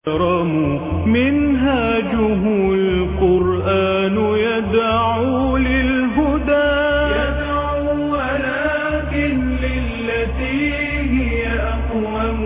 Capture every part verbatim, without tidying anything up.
منهاجه القرآن يدعو للهدى يدعو ولكن للتي هي أقوم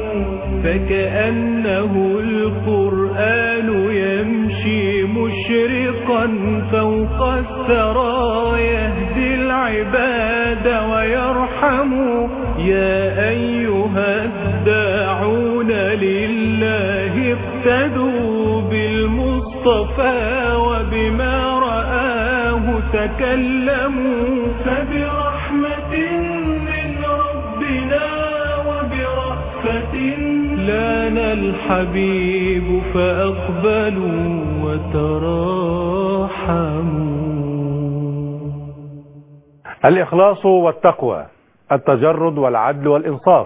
فكأنه القرآن يمشي مشرقا فوق الثرى يهدي العباد ويرحم يا أيها الداعون لله اقتدوا بالمصطفى وبما رآه تكلموا فبرحمة من ربنا وبرأفة لنا الحبيب فأقبلوا وتراحموا. الإخلاص والتقوى، التجرد والعدل والإنصاف،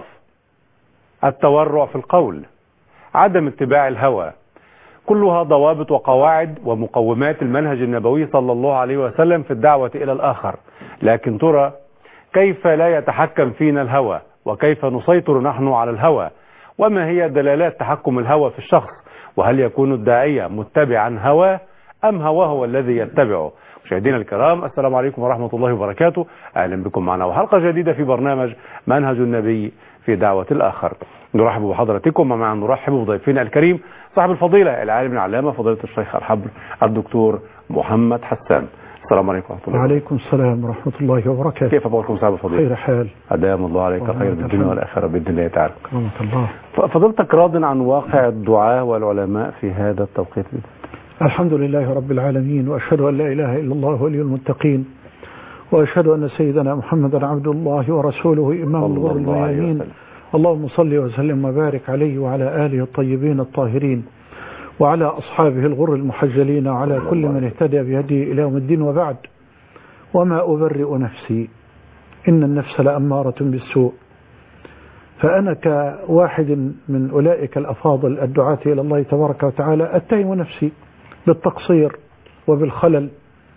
التورع في القول، عدم اتباع الهوى، كلها ضوابط وقواعد ومقومات المنهج النبوي صلى الله عليه وسلم في الدعوة إلى الآخر. لكن ترى كيف لا يتحكم فينا الهوى، وكيف نسيطر نحن على الهوى، وما هي دلالات تحكم الهوى في الشخص، وهل يكون الداعية متبعا هواه أم هواه هو الذي يتبعه؟ مشاهدينا الكرام، السلام عليكم ورحمة الله وبركاته. أهلا بكم معنا وحلقة جديدة في برنامج منهج النبي في دعوة الآخر. نرحب بحضراتكم ومع نرحب بضيفنا الكريم صاحب الفضيلة العالم العلامة فضيلة الشيخ الحبر الدكتور محمد حسان. السلام عليكم ورحمة الله. وعليكم السلام ورحمة الله وبركاته. كيف أخباركم صاحب الفضيلة؟ خير حال. أدام الله عليك خير بالدنيا والآخرة بإذن الله تعالى. كرامة الله. فضلتك راض عن واقع الدعاة والعلماء في هذا التوقيت؟ الحمد لله رب العالمين، وأشهد أن لا إله إلا الله ولي المتقين، وأشهد أن سيدنا محمدا عبد الله ورسوله إمام الغر الميامين. اللهم صل وسلم وبارك عليه وعلى آله الطيبين الطاهرين وعلى أصحابه الغر المحجلين وعلى كل من اهتدى بهديه إلى يوم الدين. وبعد، وما أبرئ نفسي إن النفس لأمارة بالسوء. فأنا كواحد من أولئك الأفاضل الدعاة إلى الله تبارك وتعالى أتهم نفسي بالتقصير وبالخلل،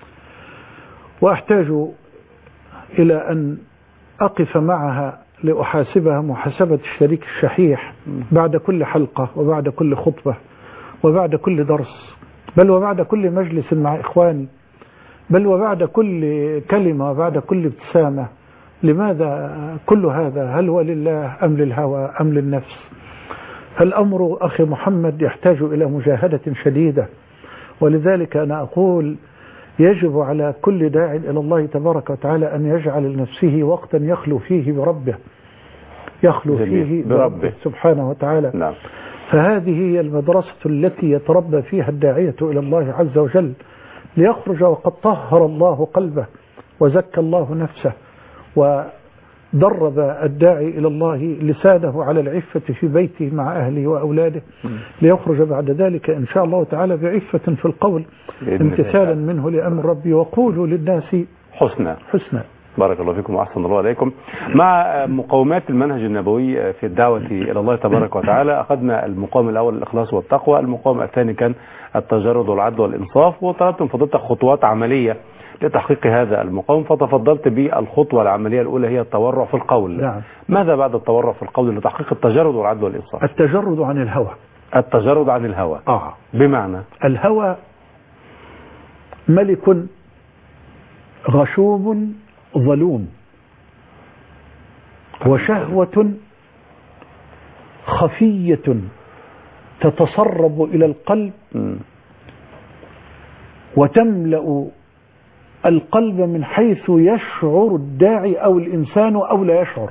وأحتاج إلى أن أقف معها لأحاسبها محاسبة الشريك الشحيح بعد كل حلقة وبعد كل خطبة وبعد كل درس، بل وبعد كل مجلس مع إخواني، بل وبعد كل كلمة وبعد كل ابتسامة. لماذا كل هذا؟ هل هو لله أم للهوى أم للنفس؟ فالأمر أخي محمد يحتاج إلى مجاهدة شديدة، ولذلك أنا أقول يجب على كل داع إلى الله تبارك وتعالى أن يجعل لنفسه وقتا يخلو فيه بربه، يخلو فيه بربه سبحانه وتعالى. نعم. فهذه هي المدرسة التي يتربى فيها الداعية إلى الله عز وجل، ليخرج وقد طهر الله قلبه وزكى الله نفسه، ودرب الداعي إلى الله لسانه على العفة في بيته مع أهله وأولاده، ليخرج بعد ذلك إن شاء الله تعالى بعفة في القول امتثالا منه لأمر ربي، وقولوا للناس حسنا حسنا. بارك الله فيكم وأحسن الله عليكم. مع مقومات المنهج النبوي في الدعوة إلى الله تبارك وتعالى، أخذنا المقام الأول الإخلاص والتقوى، المقام الثاني كان التجرد والعدل والإنصاف، وطلبت من فضيلتك خطوات عملية لتحقيق هذا المقام، فتفضلت بالخطوة العملية الأولى هي التورع في القول. نعم. ماذا بعد التورع في القول لتحقيق التجرد والعدل والإنصاف؟ التجرد عن الهوى. التجرد عن الهوى. آه. بمعنى الهوى ملك غشوم ظلوم، وشهوة خفية تتسرب إلى القلب وتملأ القلب من حيث يشعر الداعي أو الإنسان أو لا يشعر،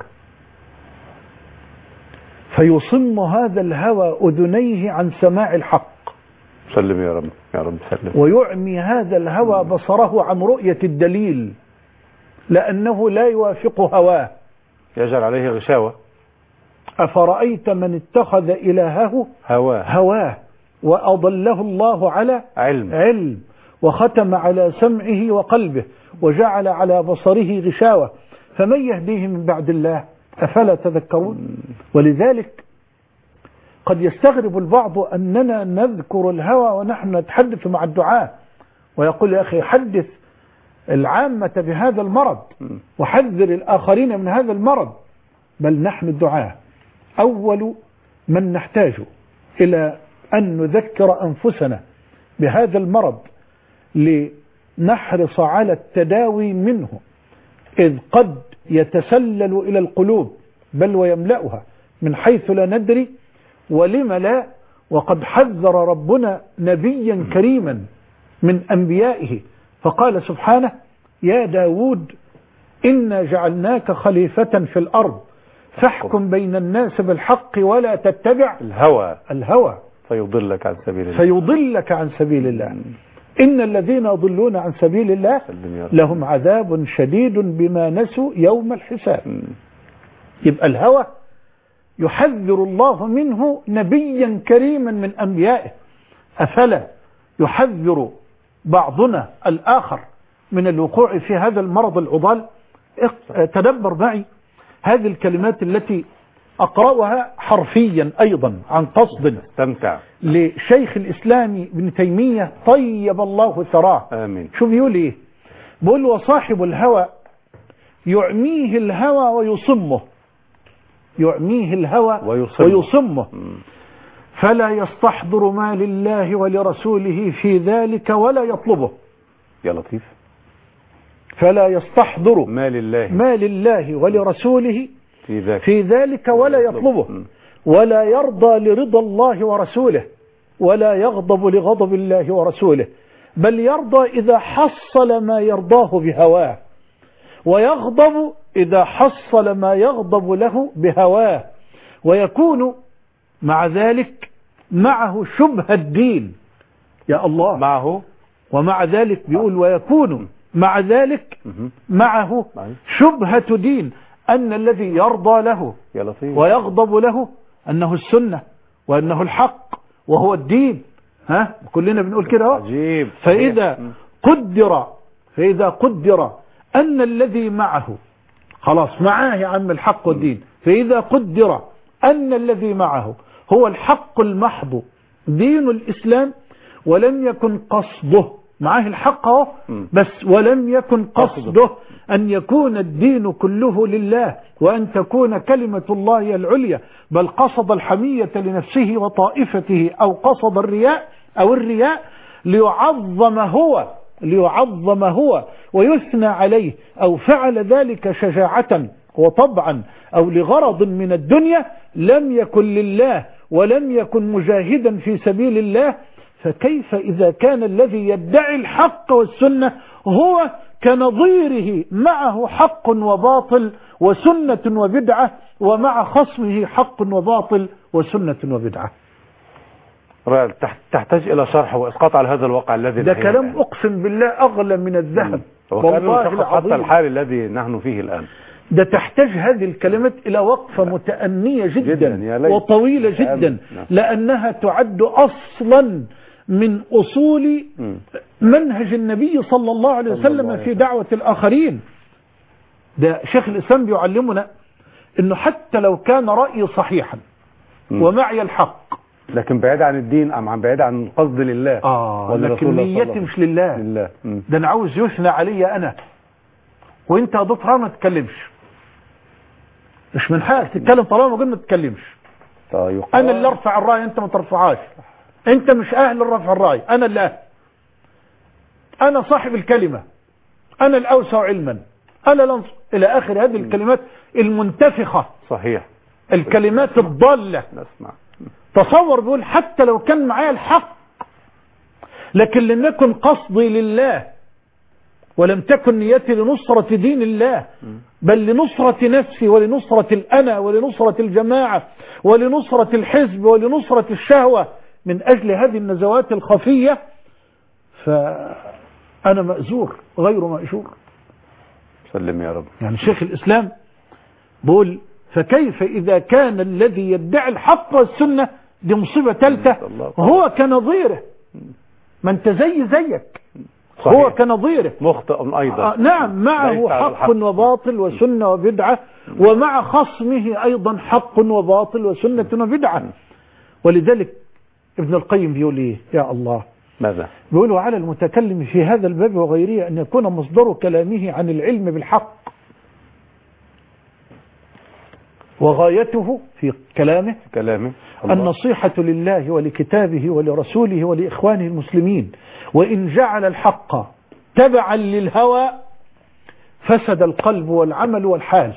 فيصم هذا الهوى أذنيه عن سماع الحق. سلم يا رب يا رب سلم. ويعمي هذا الهوى بصره عن رؤية الدليل، لأنه لا يوافق هواه، يجعل عليه غشاوة. أفرأيت من اتخذ إلهه هواه هواه وأضله الله على علم علم وختم على سمعه وقلبه وجعل على بصره غشاوة فمن يهديه من بعد الله أفلا تذكرون. ولذلك قد يستغرب البعض أننا نذكر الهوى ونحن نتحدث مع الدعاة، ويقول يا أخي حدث العامة بهذا المرض وحذر الآخرين من هذا المرض. بل نحن الدعاة أول من نحتاج إلى أن نذكر أنفسنا بهذا المرض لنحرص على التداوي منه، إذ قد يتسلل إلى القلوب بل ويملأها من حيث لا ندري. ولم لا، وقد حذر ربنا نبيا كريما من أنبيائه فقال سبحانه: يا داود إنا جعلناك خليفة في الأرض فاحكم بين الناس بالحق ولا تتبع الهوى الهوى فيضلك عن سبيل الله فيضلك عن سبيل الله. إن الذين يضلون عن سبيل الله لهم عذاب شديد بما نسوا يوم الحساب. يبقى الهوى يحذر الله منه نبيا كريما من أنبيائه. أفلا يحذر بعضنا الآخر من الوقوع في هذا المرض العضال؟ تدبر معي هذه الكلمات التي أقرأها حرفيا أيضا عن قصد استمتع لشيخ الإسلام ابن تيمية طيب الله ثراه. آمين. شو بيقول إيه؟ بيقول: وصاحب الهوى يعميه الهوى ويصمه، يعميه الهوى ويصمه, ويصمه. فلا يستحضر ما لله ولرسوله في ذلك ولا يطلبه. يا لطيف. فلا يستحضر ما لله ما لله ولرسوله في ذلك, في ذلك ولا يطلبه، ولا يرضى لرضا الله ورسوله ولا يغضب لغضب الله ورسوله، بل يرضى إذا حصل ما يرضاه بهواه، ويغضب إذا حصل ما يغضب له بهواه، ويكون مع ذلك معه شبه الدين. يا الله. معه ومع ذلك بيقول: ويكون مع ذلك معه شبهة دين، أن الذي يرضى له ويغضب له أنه السنة وأنه الحق وهو الدين. ها كلنا بنقول كده. عجيب. فإذا قدر فإذا قدر أن الذي معه خلاص معاه يا عم الحق والدين، فإذا قدر أن الذي معه هو الحق المحض دين الإسلام، ولم يكن قصده معاه الحق اهو بس، ولم يكن قصده أن يكون الدين كله لله وأن تكون كلمة الله العليا، بل قصد الحمية لنفسه وطائفته، أو قصد الرياء أو الرياء ليعظم هو ليعظم هو ويثنى عليه، أو فعل ذلك شجاعة وطبعا أو لغرض من الدنيا، لم يكن لله ولم يكن مجاهدا في سبيل الله. فكيف إذا كان الذي يدعي الحق والسنة هو كنظيره معه حق وباطل وسنة وبدعة، ومع خصمه حق وباطل وسنة وبدعة؟ تحتاج إلى شرح وإسقاط على هذا الواقع الذي ده كلام أقسم بالله أغلى من الذهب والله العظيم، حتى الحال الذي نحن فيه الآن. ده تحتاج هذه الكلمات إلى وقفة متأنية جدا, جداً وطويلة جدا، لأنها تعد أصلا من أصول منهج النبي صلى الله عليه وسلم في دعوة الآخرين. ده شيخ الإسلام بيعلمنا أنه حتى لو كان رأيي صحيحا ومعي الحق، لكن بعيد عن الدين أم عن بعيد عن القصد لله، آه لكن نيتي مش لله, لله. ده أنا عاوز يثنى علي أنا، وانت يا دكتور ما تتكلمش، مش من حقك تتكلم طالما ما تتكلمش. طيب. أنا اللي أرفع الرأي أنت ما ترفعهاش، أنت مش أهل الرفع الرأي، أنا اللي أهل، أنا صاحب الكلمة، أنا الأوسع علما، أنا الأنصر، إلى آخر هذه الكلمات المنتفخة. صحيح. الكلمات الضالة. نسمع. تصور بيقول حتى لو كان معايا الحق، لكن لم يكن قصدي لله ولم تكن نيتي لنصرة دين الله، بل لنصرة نفسي ولنصرة الأنا ولنصرة الجماعة ولنصرة الحزب ولنصرة الشهوة، من أجل هذه النزوات الخفية، فأنا مأزور غير مأجور. سلم يا رب. يعني شيخ الإسلام بقول: فكيف إذا كان الذي يدعي الحق والسنة، دي مصيبة ثالثة، هو كنظيره، ما انت زي زيك. صحيح. هو كنظيره مخطئ أيضا. آه نعم، معه حق وباطل وسنة وبدعة، ومع خصمه أيضا حق وباطل وسنة وبدعة. ولذلك ابن القيم بيقول ايه يا الله؟ ماذا؟ بيقولوا: على المتكلم في هذا الباب وغيره أن يكون مصدر كلامه عن العلم بالحق، وغايته في كلامه كلامه النصيحة لله ولكتابه ولرسوله ولإخوانه المسلمين، وإن جعل الحق تبعا للهوى فسد القلب والعمل والحال.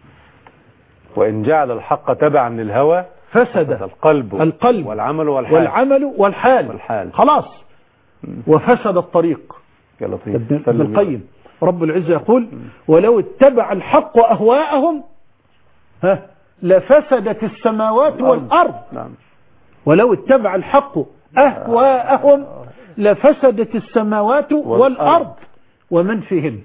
وإن جعل الحق تبعا للهوى فسد القلب, القلب والعمل والحال, والعمل والحال, والحال. خلاص. وفسد الطريق. يا لطيف. ابن القيم رب العزة يقول ولو اتبع الحق أهواءهم ها لفسدت السماوات والأرض. نعم. ولو اتبع الحق أهواءهم لفسدت السماوات والأرض ومن فيهن.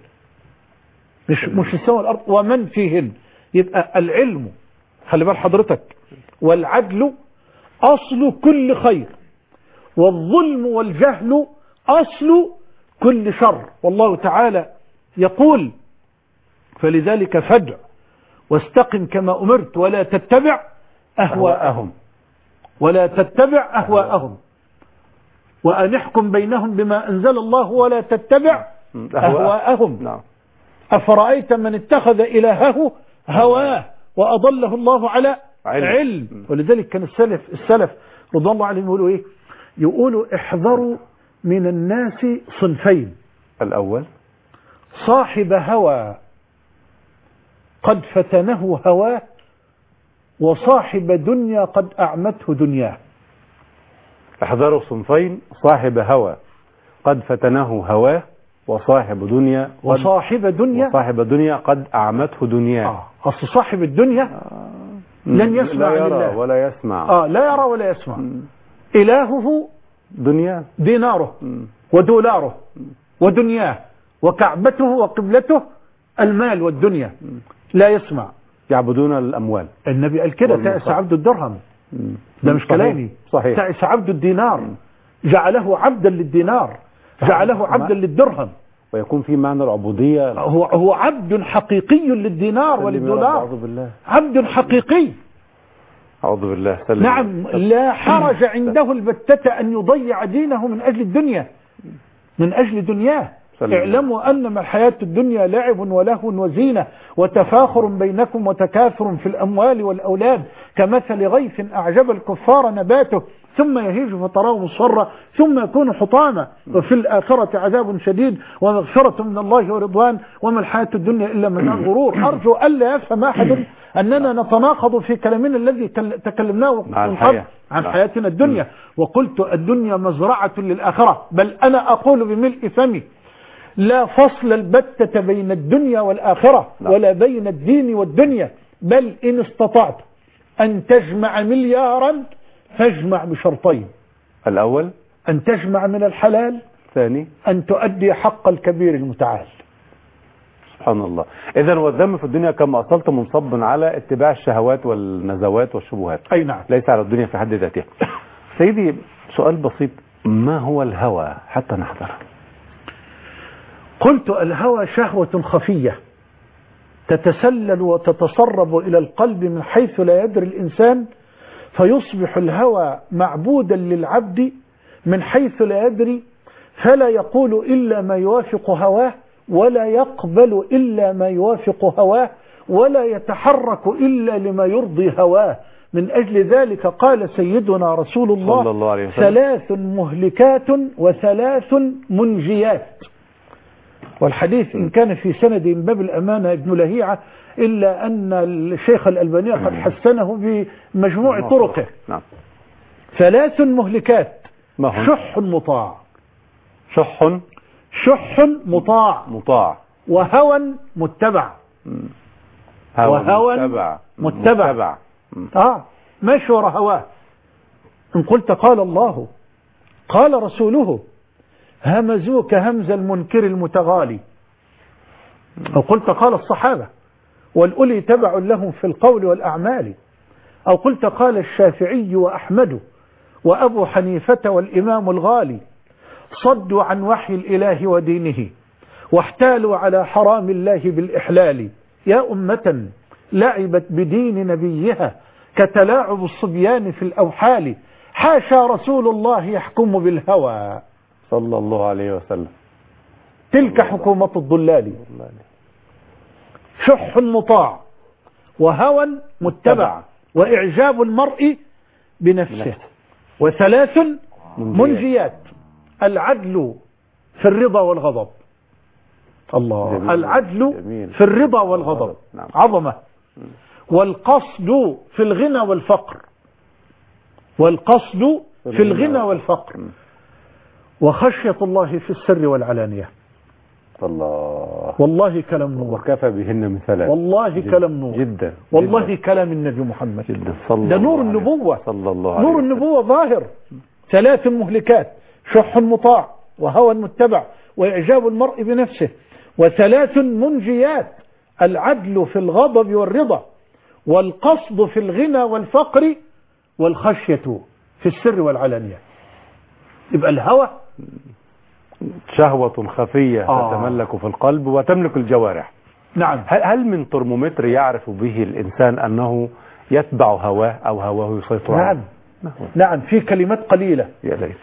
مش مش السماء والأرض ومن فيهن. يبقى العلم خلي بال حضرتك والعدل أصل كل خير، والظلم والجهل أصل كل شر. والله تعالى يقول فلذلك فادع واستقم كما أمرت ولا تتبع أهواءهم ولا تتبع أهواءهم وأن احكم بينهم بما أنزل الله ولا تتبع أهواءهم. نعم. أفرأيت من اتخذ إلهه هواه وأضله الله على علم, علم. ولذلك كان السلف السلف رضي الله عليهم يقولوا إيه؟ يقولوا احذروا من الناس صنفين. الأول صاحب هوى قد فتنه هواه وصاحب دنيا قد أعمته دنياه. احذروا صنفين صاحب هوى قد فتنه هواه وصاحب دنيا وصاحب دنيا وصاحب دنيا قد أعمته دنياه. آه. أصل صاحب الدنيا آه. لن يسمع لا يرى لله ولا يسمع. آه لا يرى ولا يسمع. م. إلهه دنيا ديناره م. ودولاره م. ودنياه وكعبته وقبلته المال والدنيا. م. لا يسمع. يعبدون الأموال. النبي قال كده تعس عبد الدرهم. م. ده مش صحيح. كلامي. صحيح. تعس عبد الدينار. م. جعله عبدا للدينار جعله عبدا للدرهم. ويكون في معنى العبودية. هو هو عبد حقيقي للدينار وللدولار. أعوذ بالله. عبد حقيقي. أعوذ بالله. سلم. نعم لا حرج عنده البتة أن يضيع دينه من أجل الدنيا من أجل دنياه. سلم. اعلموا أنما الحياة الدنيا لعب ولهو وزينة وتفاخر بينكم وتكاثر في الأموال والأولاد كمثل غيث أعجب الكفار نباته ثم يهيج فتراه مصفرا ثم يكون حطاما وفي الآخرة عذاب شديد ومغفرة من الله ورضوان وما الحياة الدنيا إلا من الغرور. أرجو ألا يفهم أحد أننا نتناقض في كلامنا الذي تكلمناه من قبل عن حياتنا الدنيا. وقلت الدنيا مزرعة للآخرة بل أنا أقول بملء فمي لا فصل البتة بين الدنيا والآخرة ولا بين الدين والدنيا بل إن استطعت أن تجمع مليارا فاجمع بشرطين. الأول أن تجمع من الحلال. ثاني أن تؤدي حق الكبير المتعال. سبحان الله. إذن والذم في الدنيا كما أصلت منصب على اتباع الشهوات والنزوات والشبهات. أي نعم. ليس على الدنيا في حد ذاتها. سيدي سؤال بسيط ما هو الهوى حتى نحذر؟ قلت الهوى شهوة خفية تتسلل وتتسرب إلى القلب من حيث لا يدري الإنسان فيصبح الهوى معبودا للعبد من حيث لا يدري فلا يقول إلا ما يوافق هواه ولا يقبل إلا ما يوافق هواه ولا يتحرك إلا لما يرضي هواه. من أجل ذلك قال سيدنا رسول الله, صلى الله عليه وسلم ثلاث مهلكات وثلاث منجيات. والحديث إن كان في سند من باب الأمانة ابن لهيعة إلا أن الشيخ الألباني قد حسنه بمجموع طرقه. نعم. ثلاث مهلكات شح مطاع شح شح مطاع مطاع وهوى متبع وهوى متبع متبع, متبع. آه ماشي ورا هواه. إن قلت قال الله قال رسوله همزوك همز المنكر المتغالي أو قلت قال الصحابة والأولي تبع لهم في القول والأعمال أو قلت قال الشافعي وأحمد وأبو حنيفة والإمام الغالي صدوا عن وحي الإله ودينه واحتالوا على حرام الله بالإحلال. يا أمة لعبت بدين نبيها كتلاعب الصبيان في الأوحال حاشا رسول الله يحكم بالهوى صلى الله عليه وسلم. تلك حكومة الضلال. شح مطاع وهوى متبع وإعجاب المرء بنفسه وثلاث منجيات العدل في الرضا والغضب. الله جميل. العدل جميل. في الرضا والغضب نعم. عظمة. والقصد في الغنى والفقر والقصد في الغنى والفقر وخشية الله في السر والعلانية. الله والله كلام نور وكفى بهن مثلا. والله جد كلام نور جدا والله جدا. كلام النبي محمد جدا صلى ده نور الله النبوة صلى الله عليه نور النبوة ظاهر. ثلاث مهلكات شح مطاع وهوى متبع وإعجاب المرء بنفسه وثلاث منجيات العدل في الغضب والرضا والقصد في الغنى والفقر والخشية في السر والعلانية. يبقى الهوى شهوة خفية آه. تتملك في القلب وتملك الجوارح. نعم. هل من ترمومتر يعرف به الإنسان أنه يتبع هواه أو هواه يسيطر عليه؟ نعم نعم, نعم. في كلمات قليلة. يا ليت.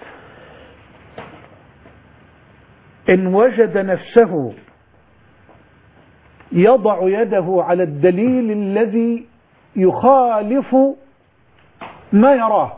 إن وجد نفسه يضع يده على الدليل الذي يخالف ما يراه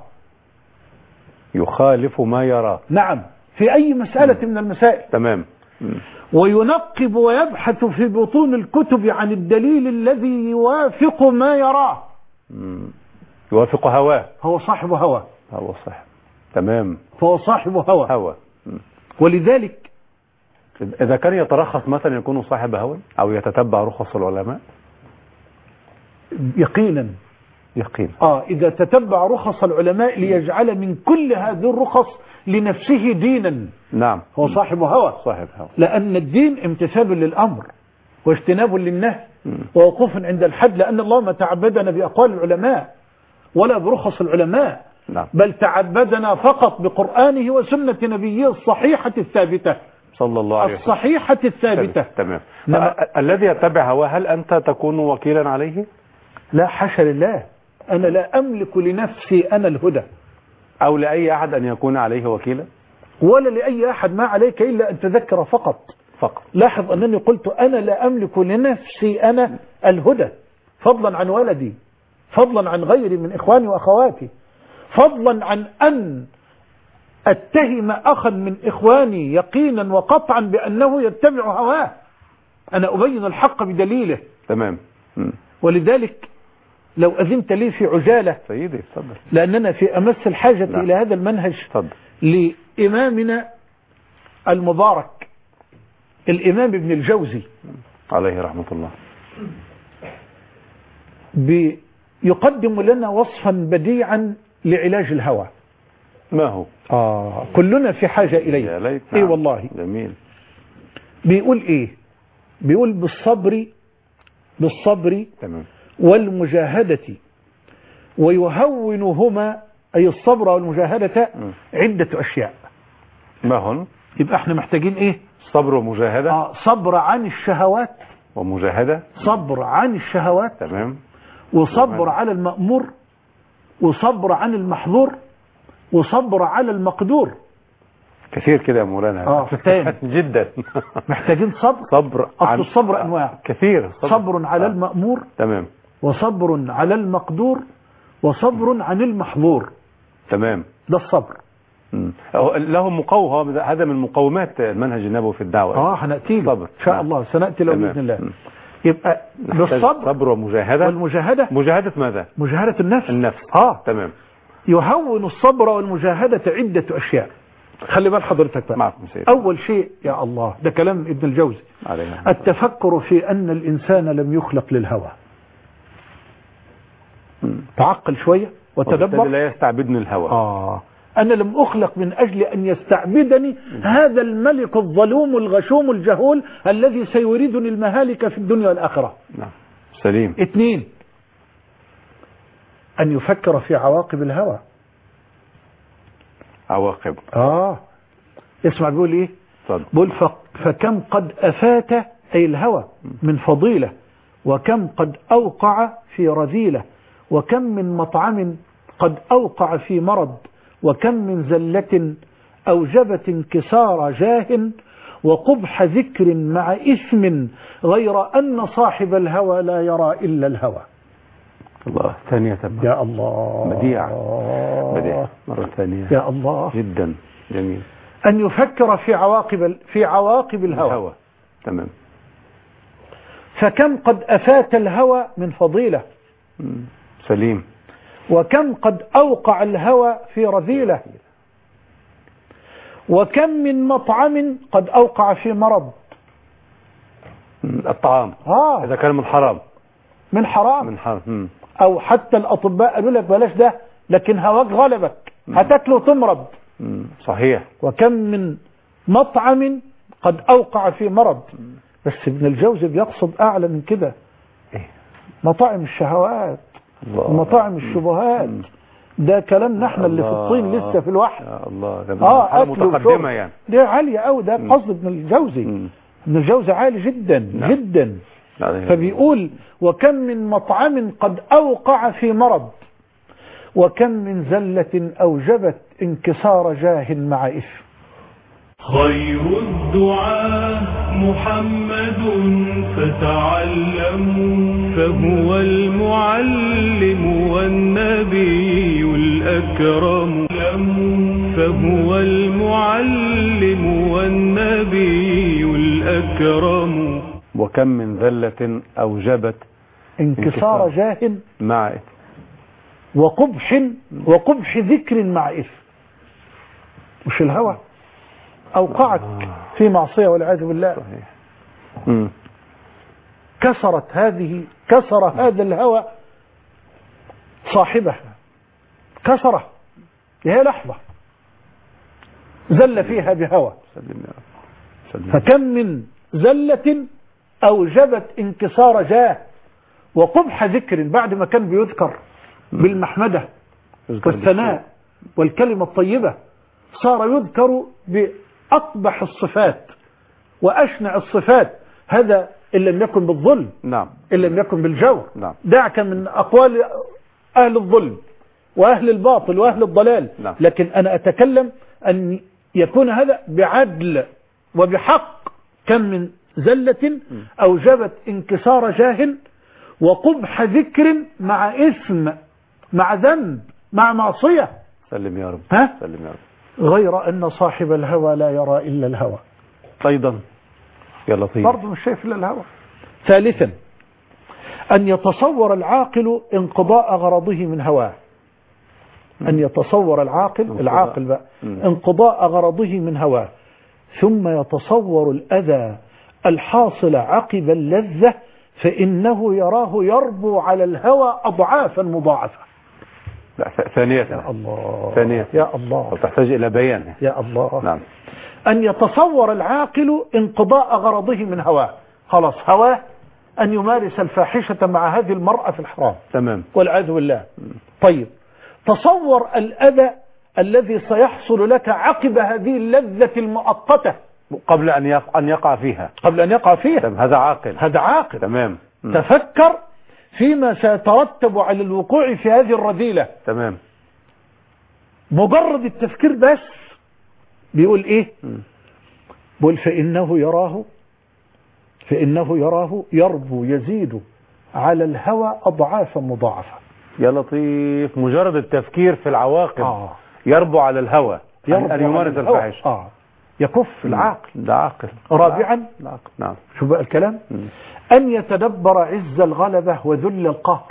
يخالف ما يراه نعم في أي مسألة م. من المسائل تمام م. وينقب ويبحث في بطون الكتب عن الدليل الذي يوافق ما يراه م. يوافق هواه. هو صاحب هوى هو صح تمام فهو صاحب هوى هوى. ولذلك إذا كان يترخص مثلا يكون صاحب هوى أو يتتبع رخص العلماء يقينا يقين آه إذا تتبع رخص العلماء ليجعل من كل هذه الرخص لنفسه دينا نعم هو صاحب هوى صاحب هوى. لأن الدين امتثال للأمر واجتناب للنهي ووقوف عند الحد لأن الله ما تعبدنا بأقوال العلماء ولا برخص العلماء نعم. بل تعبدنا فقط بقرآنه وسنة نبيه الصحيحة الثابتة صلى الله عليه وسلم الصحيحة الثابتة. تمام. الذي يتبع هواه هل أنت تكون وكيلا عليه؟ لا حاشا لله. أنا لا أملك لنفسي أنا الهدى أو لأي أحد أن يكون عليه وكيلا ولا لأي أحد ما عليك إلا أن تذكر فقط فقط. لاحظ أنني قلت أنا لا أملك لنفسي أنا الهدى فضلا عن ولدي فضلا عن غيري من إخواني وأخواتي فضلا عن أن أتهم أخا من إخواني يقينا وقطعا بأنه يتبع هواه. أنا أبين الحق بدليله. تمام. م. ولذلك لو أذنت لي في عجالة سيدي تفضل لأننا في أمس الحاجة لا. إلى هذا المنهج تفضل. لإمامنا المبارك الإمام ابن الجوزي عليه رحمة الله بيقدم لنا وصفا بديعا لعلاج الهوى. ما هو؟ آه كلنا في حاجة إليه. يا ليت. إيه والله جميل. بيقول إيه بيقول بالصبر بالصبر تمام. والمجاهدة ويهونهما أي الصبر والمجاهدة م. عدة أشياء. ما هن؟ يبقى احنا محتاجين ايه؟ صبر ومجاهدة. آه صبر عن الشهوات ومجاهدة. صبر عن الشهوات تمام. وصبر تمام. على المأمور وصبر عن المحظور وصبر على المقدور. كثير كده يا مولانا. اه فتان جدا. محتاجين صبر. صبر عن الصبر انواع كثير. صبر, صبر على آه. المأمور. تمام. وصبر على المقدور وصبر عن المحظور. تمام. ده الصبر. له مقاومة هذا من مقومات المنهج النبوي في الدعوة. اه هنأتي له ان شاء الله سنأتي له بإذن الله. يبقى بالصبر صبر ومجاهدة. والمجاهدة مجاهدة ماذا؟ مجاهدة النفس. النفس. اه تمام. يهون الصبر والمجاهدة عدة أشياء. خلي بال حضرتك بقى. معكم سيد. أول شيء يا الله ده كلام ابن الجوزي عليه. التفكر في أن الإنسان لم يخلق للهوى. م. تعقل شوية وتدبر. لا يستعبدني الهوى. آه أنا لم أخلق من أجل أن يستعبدني م. هذا الملك الظلوم الغشوم الجهول الذي سيريدني المهالك في الدنيا والآخرة. نعم. سليم. اثنين أن يفكر في عواقب الهوى. عواقب. آه اسمع بيقول إيه صدق. بيقول فكم قد أفات أي الهوى من فضيلة وكم قد أوقع في رذيلة وكم من مطعم قد أوقع في مرض وكم من زلة أوجبت انكسار جاه وقبح ذكر مع إثم غير أن صاحب الهوى لا يرى إلا الهوى. الله ثانية تبقى. يا الله بديع بديع مرة ثانية يا الله جدا جميل. أن يفكر في عواقب في عواقب الهوى, الهوى. تمام. فكم قد أفات الهوى من فضيلة سليم، وكم قد أوقع الهوى في رذيلة، وكم من مطعم قد أوقع في مرض. الطعام آه. إذا كان من حرام من حرام من حرام أو حتى الأطباء قالوا لك بلاش ده، لكن هواك غلبك هتاكله وتمرض. صحيح. وكم من مطعم قد أوقع في مرض. بس ابن الجوزي بيقصد أعلى من كده، مطاعم الشهوات ومطاعم الشبهات. ده كلامنا احنا اللي في الطين لسه في الوحي. يا الله ده اه متقدمة يعني، دي عالية قوي. ده قصد ابن الجوزي. ابن الجوزي عالي جدا نعم. جدا. نعم. فبيقول وكم من مطعم قد أوقع في مرض، وكم من زلة أوجبت انكسار جاه مع إثم. خير الدعاء محمد فتعلموا، فهو المعلم والنبي الأكرم، فهو المعلم والنبي الأكرم. وكم من ذلة أوجبت انكسار جاه مع إثم، وقبح وقبح ذكر مع إثم. مش الهوى أوقعك في معصية والعياذ بالله. صحيح. مم. كسرت هذه كسر هذا الهوى صاحبه، كسره. هي لحظة زل فيها بهوى. سلم يا رب. سلم. فكم من زلة أوجبت انكسار جاه وقبح ذكر، بعد ما كان بيذكر بالمحمدة والثناء والكلمة الطيبة، صار يذكر بأقبح الصفات وأشنع الصفات. هذا إن لم يكن بالظلم، نعم، إن لم يكن بالجور. نعم. دعك من أقوال أهل الظلم وأهل الباطل وأهل الضلال. نعم. لكن أنا أتكلم أن يكون هذا بعدل وبحق. كم من زلة أوجبت انكسار جاه وقبح ذكر مع إثم، مع ذنب، مع معصية. سلم يا رب. ها؟ سلم يا رب. غير أن صاحب الهوى لا يرى إلا الهوى. أيضا يا لطيف برضه مش شايف إلا الهوى. ثالثا أن يتصور العاقل انقضاء غرضه من هواه. أن يتصور العاقل العاقل بقى انقضاء غرضه من هواه، ثم يتصور الأذى الحاصل عقب اللذة، فإنه يراه يربو على الهوى أضعافا مضاعفة. لا ثانية يا الله ثانية يا الله تحتاج إلى بيان. يا الله. نعم. أن يتصور العاقل انقضاء غرضه من هواه. خلاص هواه أن يمارس الفاحشة مع هذه المرأة في الحرام. تمام. والعياذ بالله. طيب تصور الأذى الذي سيحصل لك عقب هذه اللذة المؤقتة قبل أن يقع أن يقع فيها قبل أن يقع فيها. تمام. هذا عاقل. هذا عاقل. تمام. م. تفكر فيما سيترتب على الوقوع في هذه الرذيلة. تمام. مجرد التفكير بس بيقول ايه؟ م. بيقول فإنه يراه فإنه يراه يربو يزيد على الهوى أضعافا مضاعفة. يا لطيف، مجرد التفكير في العواقب آه. يربو على الهوى يربو أن يمارس الفاحشة. آه. يكف العاقل. ده عاقل. رابعا العاقل. نعم. شو بقى الكلام؟ م. أن يتدبر عز الغلبة وذل القهر.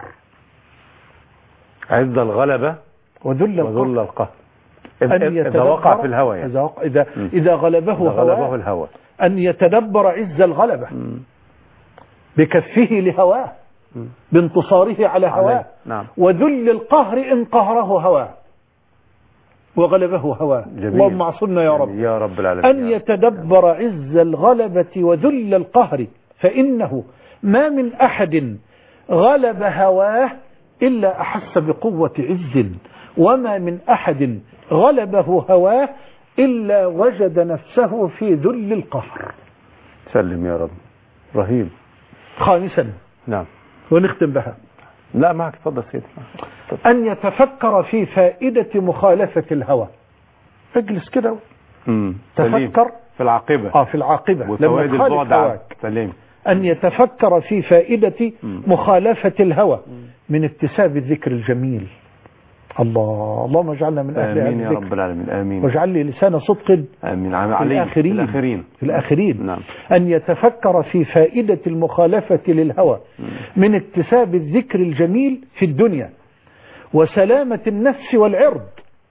عز الغلبة وذل القهر, وذل القهر. أن إذا وقع في الهوى يعني. إذا, وقع إذا, إذا غلبه, إذا غلبه الهوى. أن يتدبر عز الغلبة م. بكفه لهواه، م. بانتصاره على هواه. نعم. وذل القهر إن قهره هواه وغلبه هواه. اللهم اعصمنا يا رب. يا رب العالمين. أن يتدبر عز الغلبة وذل القهر، فإنه ما من أحد غلب هواه إلا أحس بقوة عز، وما من أحد غلبه هواه إلا وجد نفسه في ذل القهر. سلم يا رب. رهيب. خامسا. نعم. ونختم بها. لا معك، تفضل سيدي. أن يتفكر في فائدة مخالفة الهوى. اجلس كده تفكر في العاقبة. آه في العاقبة وفوائد البعد عنك. سليم. أن يتفكر في فائدة مخالفة الهوى من اكتساب الذكر الجميل. الله اللهم اجعلنا من أهل آمين يا الذكر رب العالمين. آمين. واجعل لي لسان صدق آمين. في الآخرين, في الآخرين. في الآخرين. نعم. أن يتفكر في فائدة المخالفة للهوى من اكتساب الذكر الجميل في الدنيا وسلامة النفس والعرض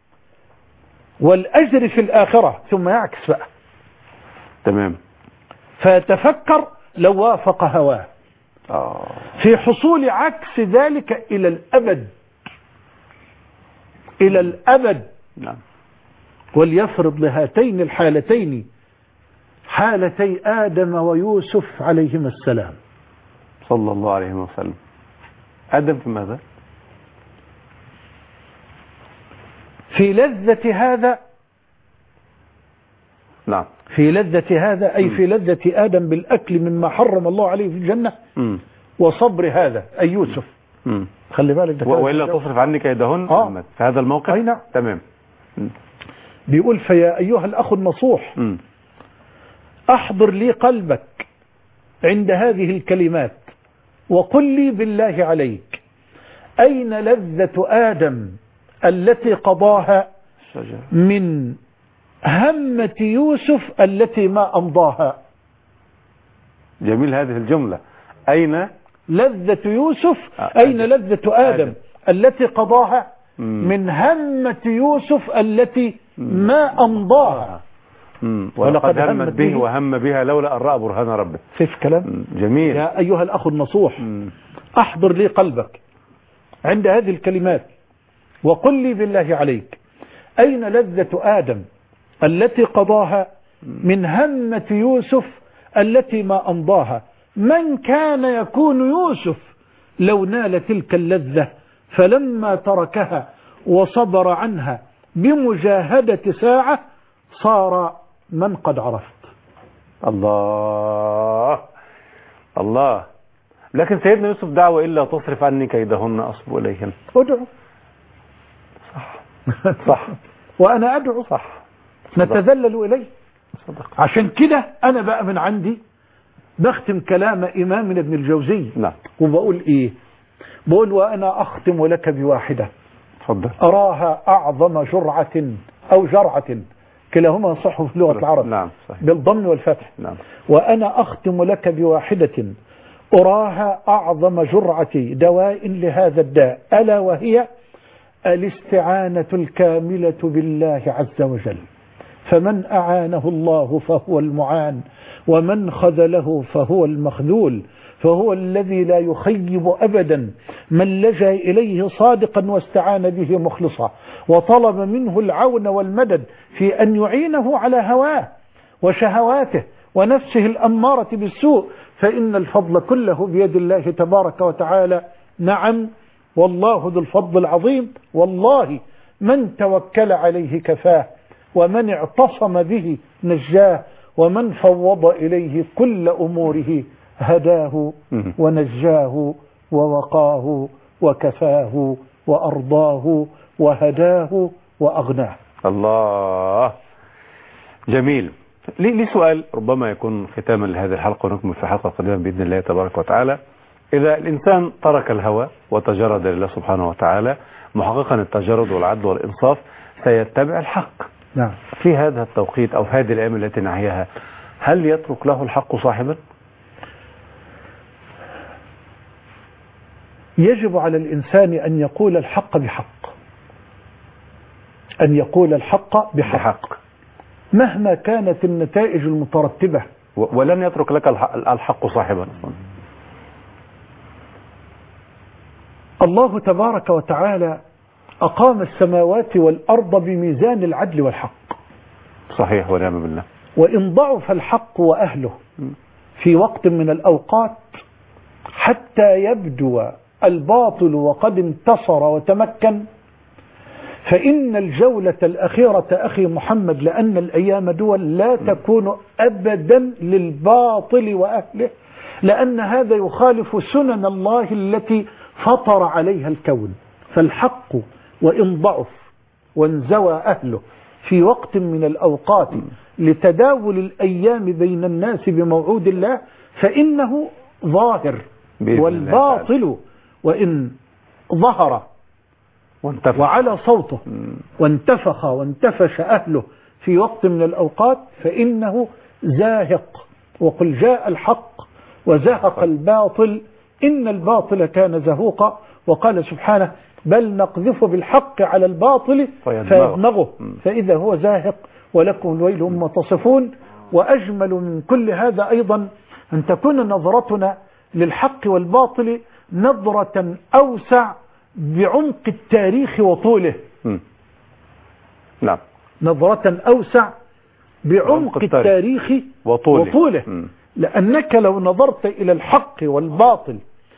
والأجر في الآخرة، ثم يعكس بقى تمام، فيتفكر لو وافق هواه آه. في حصول عكس ذلك إلى الأبد، إلى الأبد. نعم. وليفرض لهاتين الحالتين حالتي آدم ويوسف عليهما السلام. صلى الله عليه وسلم. آدم في ماذا؟ في لذة هذا، نعم، في لذة هذا أي م. في لذة آدم بالأكل مما حرم الله عليه في الجنة، م. وصبر هذا أي يوسف. م. خلي بالك ده وإلا تصرف عني كيدهن آه. في هذا الموقف. أي نعم. تمام. م. بيقول فيا أيها الأخ النصوح م. أحضر لي قلبك عند هذه الكلمات وقل لي بالله عليك أين لذة آدم التي قضاها من همة يوسف التي ما أمضاها. جميل هذه الجملة، أين لذة يوسف آه. أين لذة آدم, آدم. التي قضاها م. من همة يوسف التي ما أمضاها. مم. ولقد همت به وهم بها لولا أن رأى برهان ربه. كيف كلام جميل. يا أيها الأخ النصوح مم. أحضر لي قلبك عند هذه الكلمات وقل لي بالله عليك أين لذة آدم التي قضاها من همة يوسف التي ما أمضاها. من كان يكون يوسف لو نال تلك اللذة فلما تركها وصبر عنها بمجاهدة ساعة صار من قد عرفت. الله الله. لكن سيدنا يوسف دعوة إلا تصرف عني كيدهن أصب إليهن. ادعو. صح صح. وأنا أدعو. صح. نتذلل إليه. صدق. عشان كده أنا بقى من عندي بختم كلام إمامنا ابن الجوزي. نعم. وبقول إيه؟ بقول وأنا أختم لك بواحدة تفضل. أراها أعظم جرعة أو جرعة، كلاهما صح في لغة العرب. نعم صحيح. بالضم والفتح. نعم. وأنا أختم لك بواحدة أراها أعظم جرعة دواء لهذا الداء، ألا وهي الاستعانة الكاملة بالله عز وجل. فمن أعانه الله فهو المعان، ومن خذله فهو المخذول، فهو الذي لا يخيب أبدا من لجأ إليه صادقا واستعان به مخلصا وطلب منه العون والمدد في أن يعينه على هواه وشهواته ونفسه الأمارة بالسوء، فإن الفضل كله بيد الله تبارك وتعالى. نعم والله ذو الفضل العظيم، والله من توكل عليه كفاه، ومن اعتصم به نجاه، ومن فوض إليه كل أموره هداه ونجاه ووقاه وكفاه وأرضاه وهداه وأغناه. الله جميل. لي سؤال ربما يكون ختاما لهذه الحلقة، ونكمل في حلقة قادمة بإذن الله تبارك وتعالى. إذا الإنسان ترك الهوى وتجرد لله سبحانه وتعالى محققا التجرد والعدل والإنصاف سيتبع الحق. نعم. في هذا التوقيت أو في هذه الأيام التي نحياها هل يترك له الحق صاحبا؟ يجب على الإنسان أن يقول الحق بحق، أن يقول الحق بحق, بحق. مهما كانت النتائج المترتبة، ولن يترك لك الحق صاحبا. الله تبارك وتعالى أقام السماوات والأرض بميزان العدل والحق. صحيح ونعم بالله. وإن ضعف الحق وأهله في وقت من الأوقات حتى يبدو الباطل وقد انتصر وتمكن، فإن الجولة الأخيرة أخي محمد، لأن الأيام دول لا تكون أبدا للباطل وأهله، لأن هذا يخالف سنن الله التي فطر عليها الكون. فالحق وإن ضعف وانزوى أهله في وقت من الأوقات لتداول الأيام بين الناس بموعود الله فإنه ظاهر، والباطل وإن ظهر وانتفخ. وعلى صوته وانتفخ وانتفش أهله في وقت من الأوقات فإنه زاهق. وقل جاء الحق وزهق الباطل إن الباطل كان زهوقا. وقال سبحانه بل نقذف بالحق على الباطل فيدمغه فإذا هو زاهق ولكم الويل مما تصفون. وأجمل من كل هذا أيضا أن تكون نظرتنا للحق والباطل نظرة أوسع بعمق التاريخ وطوله. م. نعم. نظرة أوسع بعمق التاريخ, التاريخ وطوله, وطوله. لأنك لو نظرت إلى الحق والباطل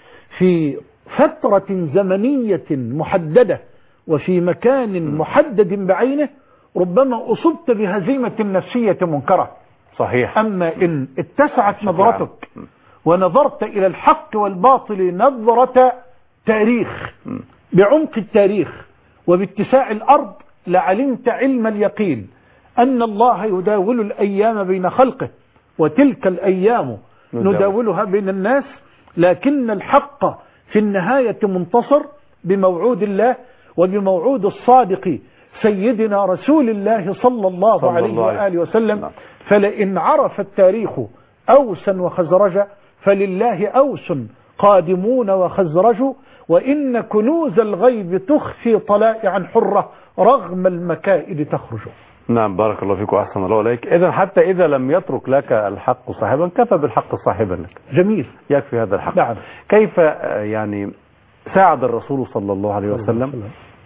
في فترة زمنية محددة وفي مكان محدد بعينه ربما أصبت بهزيمة نفسية منكرة. صحيح. أما إن اتسعت نظرتك ونظرت إلى الحق والباطل نظرة تاريخ بعمق التاريخ وباتساع الأرض لعلمت علم اليقين أن الله يداول الأيام بين خلقه وتلك الأيام نداولها بين الناس لكن الحق في النهاية منتصر بموعود الله وبموعود الصادق سيدنا رسول الله صلى الله صلى عليه الله وآله وسلم. نعم. فلئن عرف التاريخ أوسا وخزرج فلله أوس قادمون وخزرج وإن كنوز الغيب تخفي طلائعا حرة رغم المكائد تخرج. نعم بارك الله فيك وأحسن الله إليك. إذا حتى إذا لم يترك لك الحق صاحبا كفى بالحق صاحبا لك. جميل. يكفي هذا الحق. نعم. كيف يعني ساعد الرسول صلى الله عليه وسلم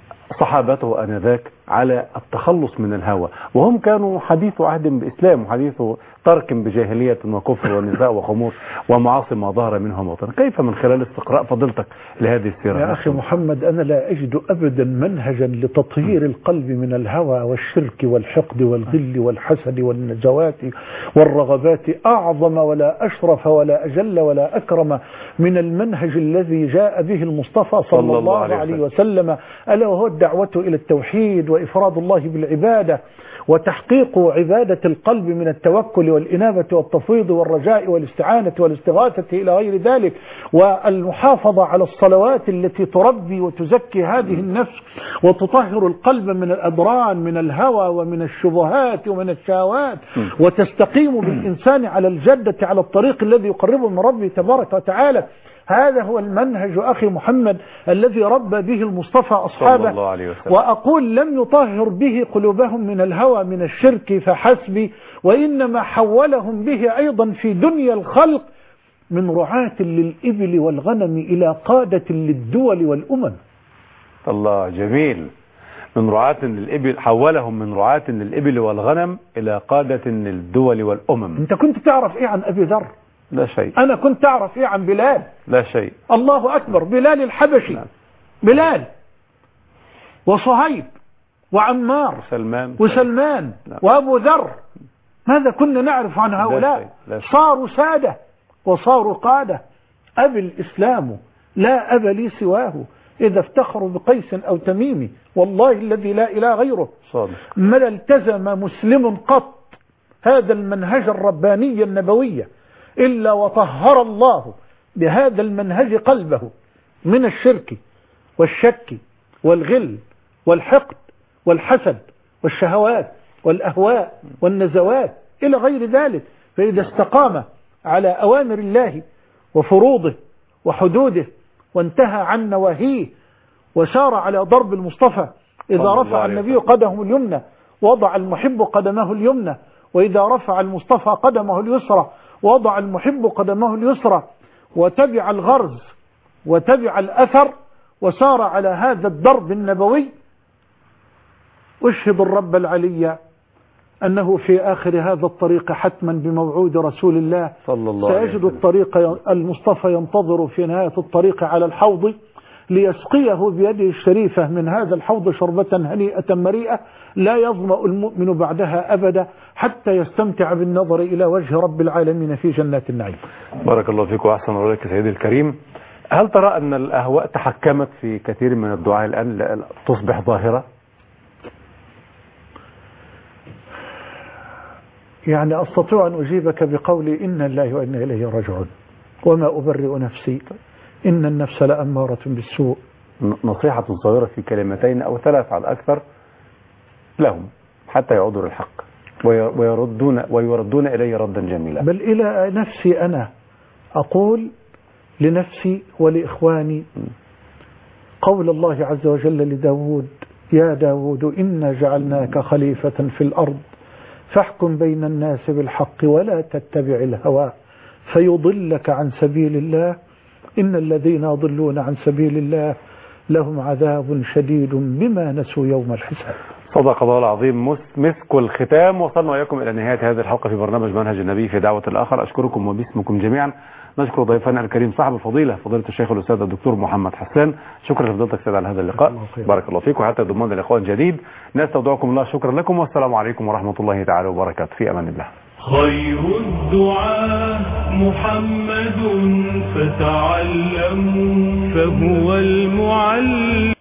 صحابته آنذاك على التخلص من الهوى وهم كانوا حديث عهد بإسلام وحديث ترك بجاهلية وكفر ونساء وخمور ومعاصي ما ظهر منهم وطن. كيف من خلال استقراء فضيلتك لهذه السيرة؟ يا أخي محمد أنا لا أجد أبدا منهجا لتطهير القلب من الهوى والشرك والحقد والغل والحسد والنزوات والرغبات أعظم ولا أشرف ولا أجل ولا أكرم من المنهج الذي جاء به المصطفى صلى, صلى الله عليه, عليه وسلم ألا وهو الدعوة إلى التوحيد وإفراد الله بالعبادة وتحقيق عبادة القلب من التوكل والإنابة والتفويض والرجاء والاستعانة والاستغاثة إلى غير ذلك والمحافظة على الصلوات التي تربي وتزكي هذه النفس وتطهر القلب من الأدران من الهوى ومن الشبهات ومن الشهوات وتستقيم بالإنسان على الجدة على الطريق الذي يقربه من ربه تبارك وتعالى. هذا هو المنهج أخي محمد الذي ربى به المصطفى أصحابه وأقول لم يطهر به قلوبهم من الهوى من الشرك فحسب وإنما حولهم به أيضا في دنيا الخلق من رعاة للإبل والغنم إلى قادة للدول والأمم. الله جميل. من رعاة للإبل حولهم من رعاة للإبل والغنم إلى قادة للدول والأمم. أنت كنت تعرف إيه عن أبي ذر؟ لا شيء. أنا كنت أعرف إيه عن بلال؟ لا شيء. الله أكبر. بلال الحبشي. نعم. بلال وصهيب وعمار وسلمان وسلمان نعم. وأبو ذر ماذا كنا نعرف عن هؤلاء؟ لا شيء. لا شيء. صاروا سادة وصاروا قادة. أبي الإسلام لا أب لي سواه إذا افتخروا بقيس أو تميم والله الذي لا إله غيره صادق. ما التزم مسلم قط هذا المنهج الرباني النبوي إلا وطهر الله بهذا المنهج قلبه من الشرك والشك والغل والحقد والحسد والشهوات والأهواء والنزوات إلى غير ذلك. فإذا استقام على أوامر الله وفروضه وحدوده وانتهى عن نواهيه وسار على ضرب المصطفى إذا رفع النبي قدمه اليمنى وضع المحب قدمه اليمنى وإذا رفع المصطفى قدمه اليسرى وضع المحب قدمه اليسرى وتبع الغرز وتبع الأثر وسار على هذا الضرب النبوي. أشهد الرب العلي أنه في آخر هذا الطريق حتما بموعود رسول الله صلى الله عليه وسلم سيجد الطريق المصطفى ينتظر في نهاية الطريق على الحوض ليسقيه بيده الشريفة من هذا الحوض شربة هنيئة مريئة لا يظمأ المؤمن بعدها أبدا حتى يستمتع بالنظر إلى وجه رب العالمين في جنات النعيم. بارك الله فيك وأحسن الله إليك سيدي الكريم. هل ترى أن الأهواء تحكمت في كثير من الدعاء الآن تصبح ظاهرة؟ يعني أستطيع أن أجيبك بقولي إن الله وإنا إليه راجعون وما أبرئ نفسي إن النفس لأمارة بالسوء نصيحة صغيرة في كلمتين أو ثلاث على الأكثر لهم حتى يعودوا للحق ويردون ويردون إلي ردا جميلا. بل إلى نفسي أنا أقول لنفسي ولإخواني قول الله عز وجل لداود: يا داود إنا جعلناك خليفة في الأرض فاحكم بين الناس بالحق ولا تتبع الهوى فيضلك عن سبيل الله إن الذين يضلون عن سبيل الله لهم عذاب شديد بما نسوا يوم الحساب. صدق الله العظيم. مسك الختام. وصلنا وإياكم إلى نهاية هذه الحلقة في برنامج منهج النبي في دعوة الآخر. أشكركم وباسمكم جميعا. نشكر ضيفنا الكريم صاحب الفضيلة فضيلة الشيخ الأستاذ الدكتور محمد حسان. شكرا لفضيلتك سيد على هذا اللقاء. بارك الله فيك وحتى ضمان اللقاء الجديد. نستودعكم الله. شكرا لكم والسلام عليكم ورحمة الله تعالى وبركاته. في أمان الله. خير الدعاء محمد فتعلموا فهو المعلم.